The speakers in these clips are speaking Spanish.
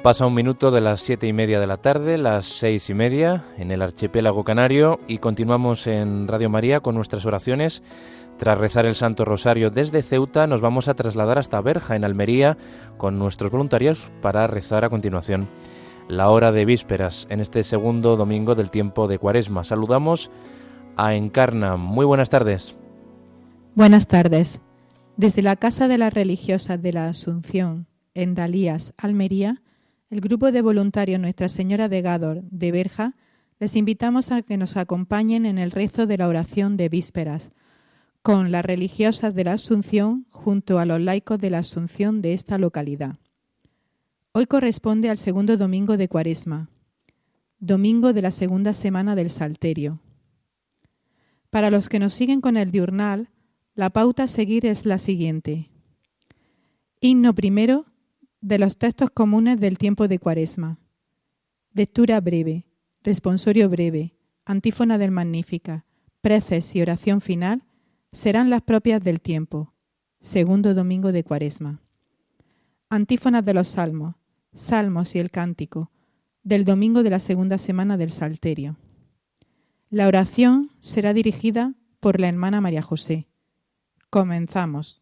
Pasa un minuto de las 7:30 de la tarde, las 6:30 en el archipiélago canario, y continuamos en Radio María con nuestras oraciones. Tras rezar el Santo Rosario desde Ceuta, nos vamos a trasladar hasta Berja, en Almería, con nuestros voluntarios para rezar a continuación la hora de vísperas en este segundo domingo del tiempo de Cuaresma. Saludamos a Encarna. Muy buenas tardes. Buenas tardes. Desde la Casa de las Religiosas de la Asunción, en Dalías, Almería, el grupo de voluntarios Nuestra Señora de Gádor de Berja les invitamos a que nos acompañen en el rezo de la oración de vísperas con las religiosas de la Asunción junto a los laicos de la Asunción de esta localidad. Hoy corresponde al segundo domingo de Cuaresma, domingo de la segunda semana del Salterio. Para los que nos siguen con el diurnal, la pauta a seguir es la siguiente. Himno primero de los textos comunes del tiempo de Cuaresma. Lectura breve, responsorio breve, antífona del Magnífica, preces y oración final serán las propias del tiempo, segundo domingo de Cuaresma. Antífonas de los salmos, salmos y el cántico, del domingo de la segunda semana del Salterio. La oración será dirigida por la hermana María José. Comenzamos.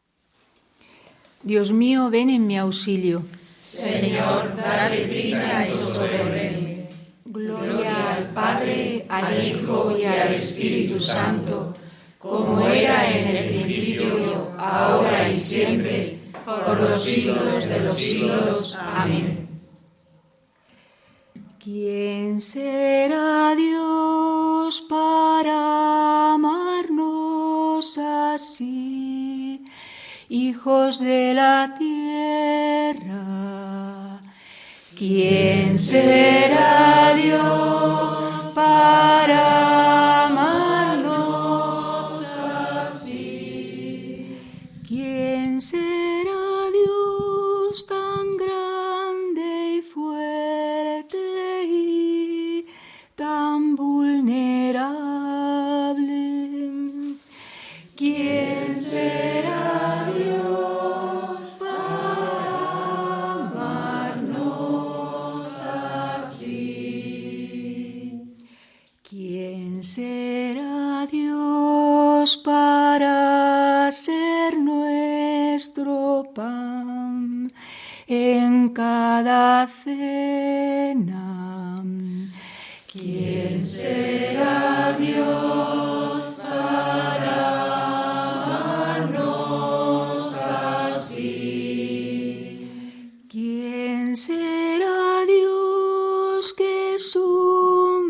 Dios mío, ven en mi auxilio. Señor, dale prisa y socórreme. Gloria al Padre, al Hijo y al Espíritu Santo, como era en el principio, ahora y siempre, por los siglos de los siglos. Amén. ¿Quién será Dios para amarnos así, hijos de la tierra? ¿Quién será Dios para amarnos así? ¿Quién será Dios tan grande y fuerte y tan vulnerable? ¿Quién será Dios para amarnos así? ¿Quién será Dios para ser nuestro pan en cada cena? ¿Quién será Dios para amarnos así? ¿Quién será Dios que su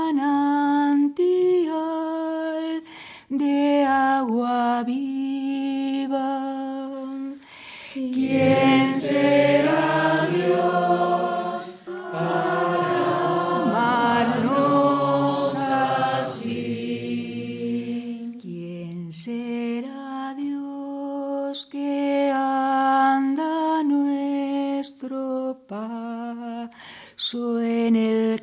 manantial de agua viva? ¿Quién será Dios para amarnos así? ¿Quién será Dios que anda nuestro paso en el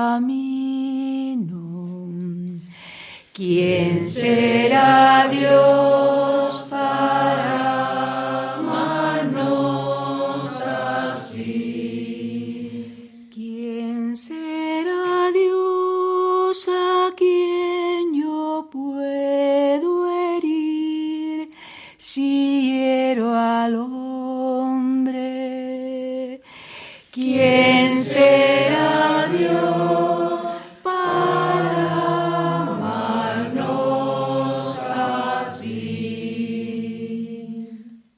camino? ¿Quién será Dios para amarnos así? ¿Quién será Dios a quien yo puedo herir si hiero al hombre? ¿Quién será Dios para amarnos así?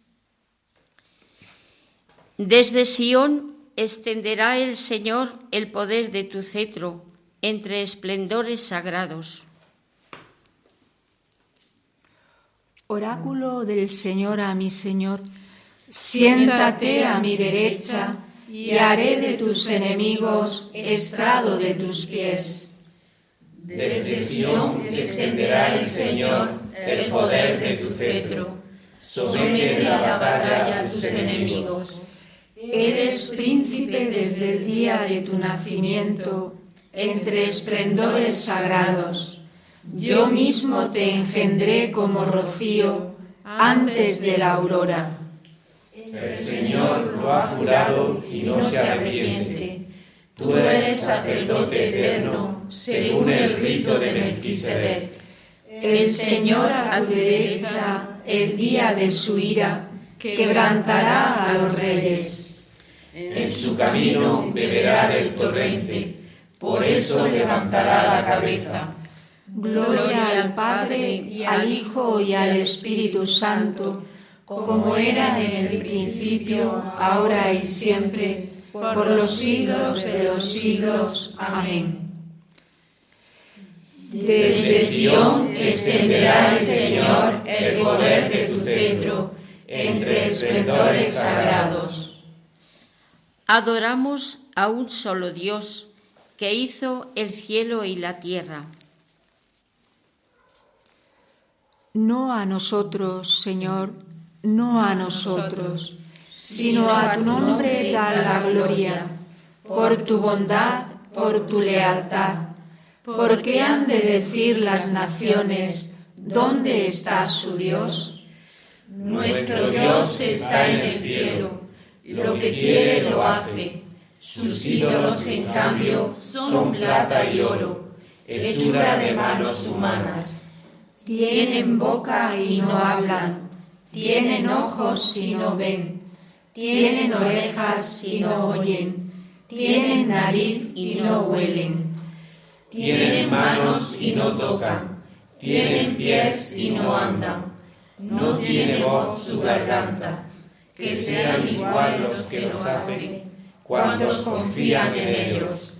Desde Sión extenderá el Señor el poder de tu cetro entre esplendores sagrados. Oráculo del Señor a mi Señor, siéntate a mi derecha y haré de tus enemigos estrado de tus pies. Desde Sión extenderá el Señor el poder de tu cetro. Somete la batalla a tus enemigos. Eres príncipe desde el día de tu nacimiento, entre esplendores sagrados. Yo mismo te engendré como rocío antes de la aurora. El Señor lo ha jurado y no se arrepiente. Tú eres sacerdote eterno, según el rito de Melquisedec. El Señor a tu derecha, el día de su ira, quebrantará a los reyes. En su camino beberá del torrente, por eso levantará la cabeza. Gloria al Padre, y al Hijo, y al Espíritu Santo, como era en el principio, ahora y siempre, por los siglos de los siglos. Amén. Desde Sión extenderá el Señor el poder de tu cetro entre esplendores sagrados. Adoramos a un solo Dios que hizo el cielo y la tierra. No a nosotros, Señor, no a nosotros, sino a tu nombre da la gloria, por tu bondad, por tu lealtad. ¿Por qué han de decir las naciones, ¿dónde está su Dios? Nuestro Dios está en el cielo, lo que quiere lo hace. Sus ídolos, en cambio, son plata y oro, hechura de manos humanas. Tienen boca y no hablan, tienen ojos y no ven, tienen orejas y no oyen, tienen nariz y no huelen. Tienen manos y no tocan, tienen pies y no andan. No tiene voz su garganta, que sean igual los que los hacen, cuantos confían en ellos.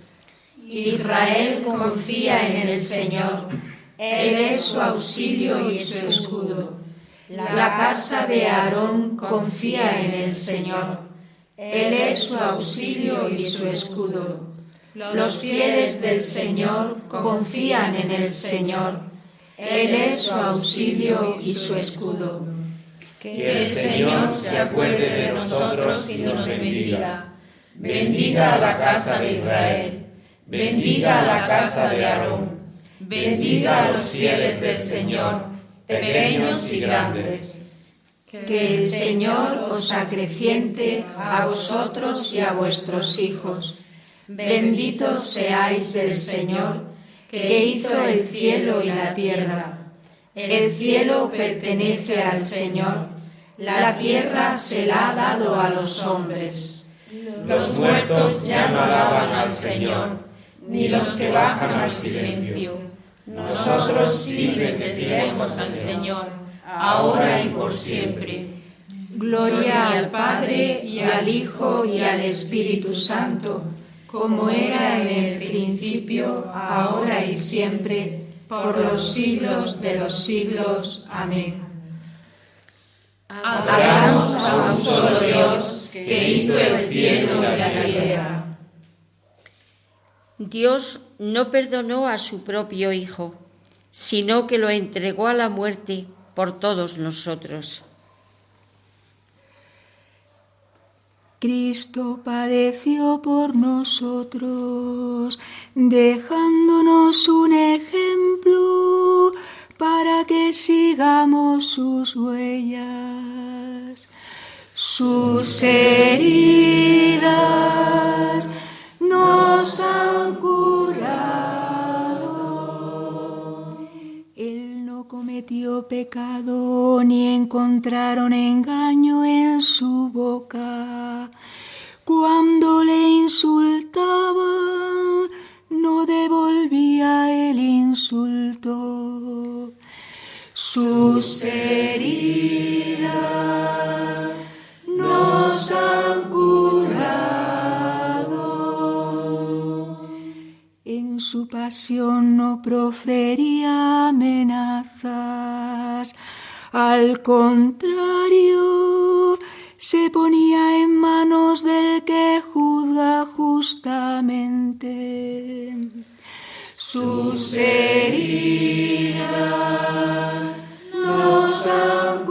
Israel confía en el Señor, Él es su auxilio y su escudo. La casa de Aarón confía en el Señor, Él es su auxilio y su escudo. Los fieles del Señor confían en el Señor, Él es su auxilio y su escudo. Que el Señor se acuerde de nosotros y nos bendiga. Bendiga a la casa de Israel, bendiga a la casa de Aarón, bendiga a los fieles del Señor, pequeños y grandes. Que el Señor os acreciente a vosotros y a vuestros hijos. Benditos seáis del Señor, que hizo el cielo y la tierra. El cielo pertenece al Señor, la tierra se la ha dado a los hombres. Los muertos ya no alaban al Señor, ni los que bajan al silencio. Nosotros sí bendeciremos al Señor, ahora y por siempre. Gloria al Padre, y al Hijo, y al Espíritu Santo, como era en el principio, ahora y siempre, por los siglos de los siglos. Amén. Adoramos a un solo Dios, que hizo el cielo y la tierra. Dios no perdonó a su propio Hijo, sino que lo entregó a la muerte por todos nosotros. Cristo padeció por nosotros, dejándonos un ejemplo para que sigamos sus huellas. Sus heridas nos han curado. Él no cometió pecado ni encontraron engaño en su boca. Cuando le insultaban, no devolvía el insulto. Sus heridas nos han curado. En su pasión no profería amenazas, al contrario, se ponía en manos del que juzga justamente. Sus heridas nos han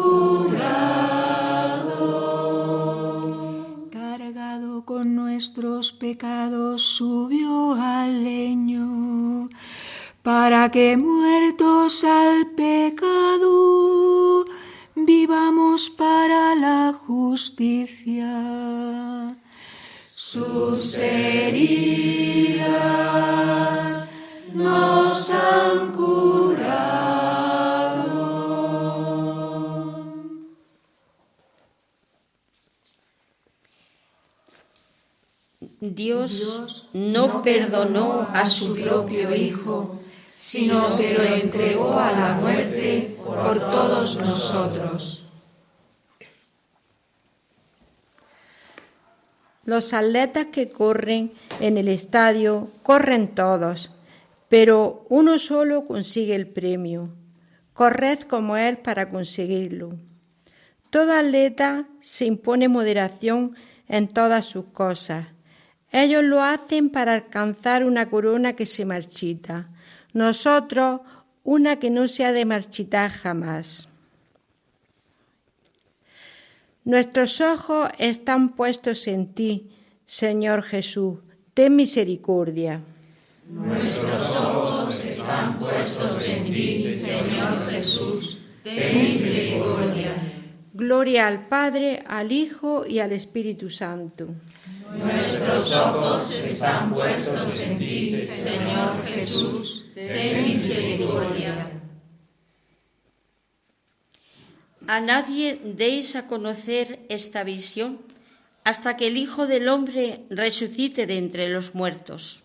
curado. Cargado con nuestros pecados subió al leño, para que muertos al pecado vivamos para la justicia. Sus heridas nos han curado. Dios no perdonó a su propio Hijo, sino que lo entregó a la muerte por todos nosotros. Los atletas que corren en el estadio corren todos, pero uno solo consigue el premio. Corred como él para conseguirlo. Todo atleta se impone moderación en todas sus cosas. Ellos lo hacen para alcanzar una corona que se marchita. Nosotros, una que no se ha de marchitar jamás. Nuestros ojos están puestos en ti, Señor Jesús. Ten misericordia. Nuestros ojos están puestos en ti, Señor Jesús. Ten misericordia. Gloria al Padre, al Hijo y al Espíritu Santo. Nuestros ojos están puestos en ti, Señor Jesús. Ten misericordia. A nadie deis a conocer esta visión hasta que el Hijo del Hombre resucite de entre los muertos.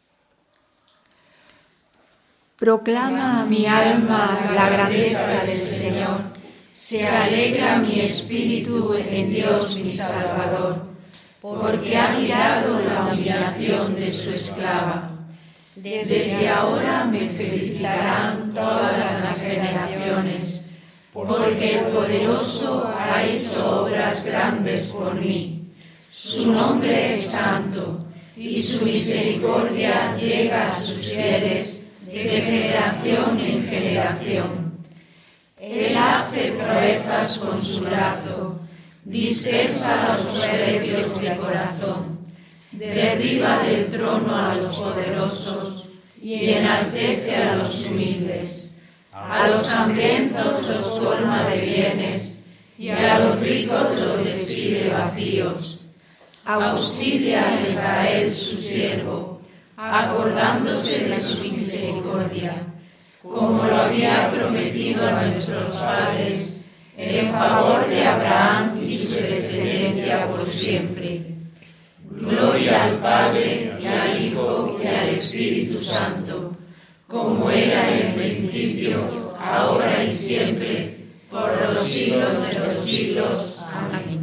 Proclama mi alma la grandeza del Señor. Se alegra mi espíritu en Dios mi Salvador, porque ha mirado la humillación de su esclava. Desde ahora me felicitarán todas las generaciones, porque el Poderoso ha hecho obras grandes por mí. Su nombre es santo, y su misericordia llega a sus fieles de generación en generación. Él hace proezas con su brazo, dispersa a los soberbios de corazón, derriba del trono a los poderosos y enaltece a los humildes. A los hambrientos los colma de bienes y a los ricos los despide vacíos. Auxilia a Israel su siervo, acordándose de su misericordia, como lo había prometido a nuestros padres, en favor de Abraham y su descendencia por siempre. Gloria al Padre, y al Hijo, y al Espíritu Santo, como era en el principio, ahora y siempre, por los siglos de los siglos. Amén.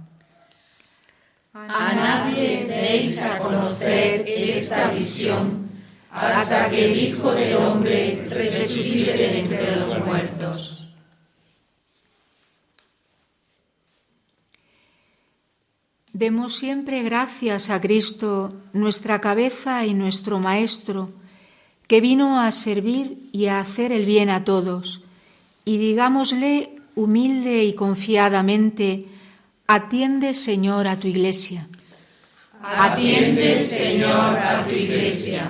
A nadie deis a conocer esta visión, hasta que el Hijo del Hombre resucite de entre los muertos. Demos siempre gracias a Cristo, nuestra cabeza y nuestro Maestro, que vino a servir y a hacer el bien a todos, y digámosle humilde y confiadamente: atiende, Señor, a tu Iglesia. Atiende, Señor, a tu Iglesia.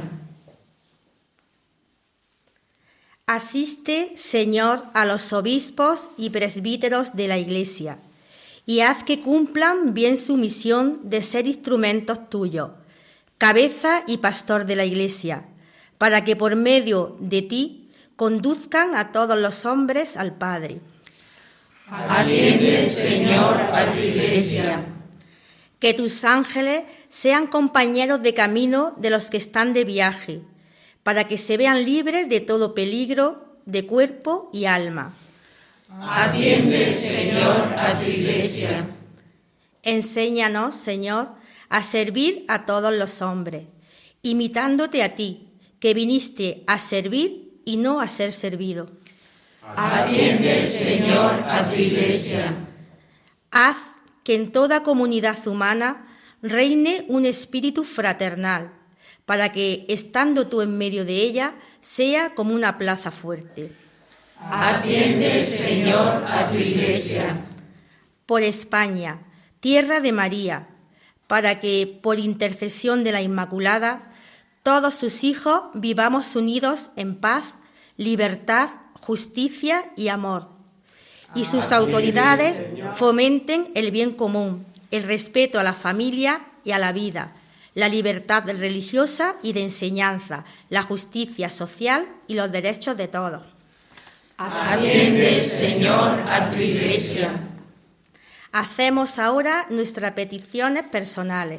Asiste, Señor, a los obispos y presbíteros de la Iglesia, y haz que cumplan bien su misión de ser instrumentos tuyos, cabeza y pastor de la Iglesia, para que por medio de ti conduzcan a todos los hombres al Padre. Atiende, Señor, a tu Iglesia. Que tus ángeles sean compañeros de camino de los que están de viaje, para que se vean libres de todo peligro de cuerpo y alma. Atiende, Señor, a tu Iglesia. Enséñanos, Señor, a servir a todos los hombres, imitándote a ti, que viniste a servir y no a ser servido. Atiende, Señor, a tu Iglesia. Haz que en toda comunidad humana reine un espíritu fraternal, para que, estando tú en medio de ella, sea como una plaza fuerte. Atiende, Señor, a tu Iglesia. Por España, tierra de María, para que, por intercesión de la Inmaculada, todos sus hijos vivamos unidos en paz, libertad, justicia y amor. y sus autoridades fomenten el bien común, el respeto a la familia y a la vida, la libertad religiosa y de enseñanza, la justicia social y los derechos de todos. Atiende, Señor, a tu Iglesia. Hacemos ahora nuestras peticiones personales.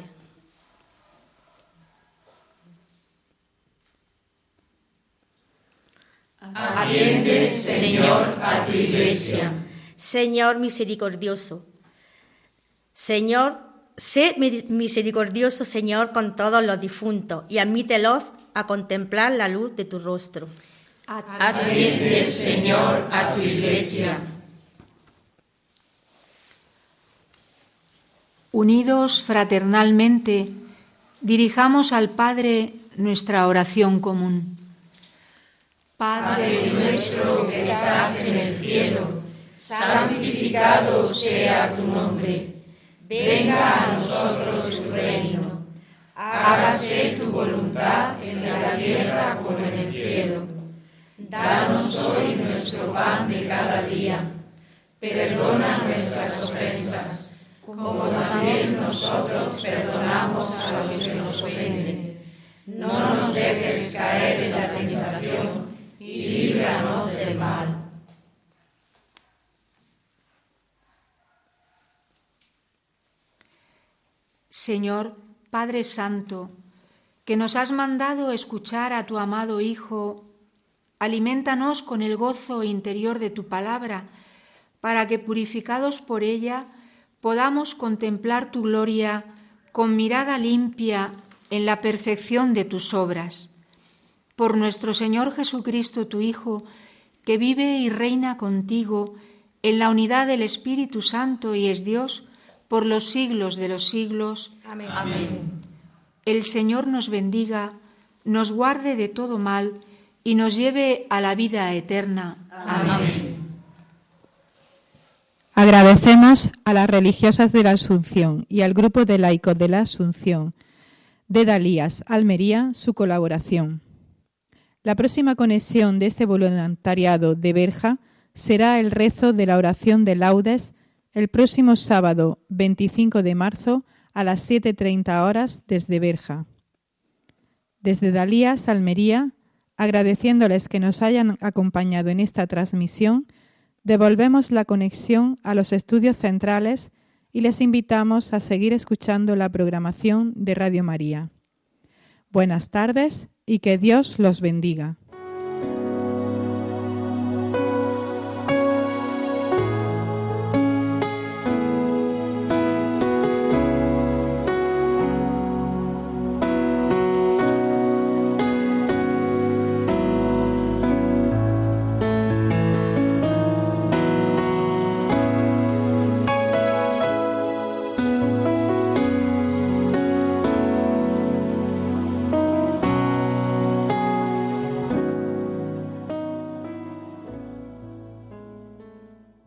Atiende, Señor, a tu Iglesia. Señor misericordioso, Señor, sé misericordioso, Señor, con todos los difuntos y admítelos a contemplar la luz de tu rostro. Atiende, Señor, a tu Iglesia. Unidos fraternalmente, dirijamos al Padre nuestra oración común. Padre nuestro que estás en el cielo, santificado sea tu nombre. Venga a nosotros tu reino. Hágase tu voluntad en la tierra como en el cielo. Danos hoy nuestro pan de cada día. Perdona nuestras ofensas, como también nosotros perdonamos a los que nos ofenden. No nos dejes caer en la tentación y líbranos del mal. Señor, Padre Santo, que nos has mandado escuchar a tu amado Hijo, aliméntanos con el gozo interior de tu palabra, para que, purificados por ella, podamos contemplar tu gloria con mirada limpia en la perfección de tus obras. Por nuestro Señor Jesucristo, tu Hijo, que vive y reina contigo en la unidad del Espíritu Santo y es Dios por los siglos de los siglos. Amén. Amén. El Señor nos bendiga, nos guarde de todo mal y nos lleve a la vida eterna. Amén. Agradecemos a las religiosas de la Asunción y al grupo de laicos de la Asunción de Dalías, Almería, su colaboración. La próxima conexión de este voluntariado de Berja será el rezo de la oración de laudes el próximo sábado 25 de marzo a las 7:30 horas desde Berja. Desde Dalías, Almería, agradeciéndoles que nos hayan acompañado en esta transmisión, devolvemos la conexión a los estudios centrales y les invitamos a seguir escuchando la programación de Radio María. Buenas tardes y que Dios los bendiga.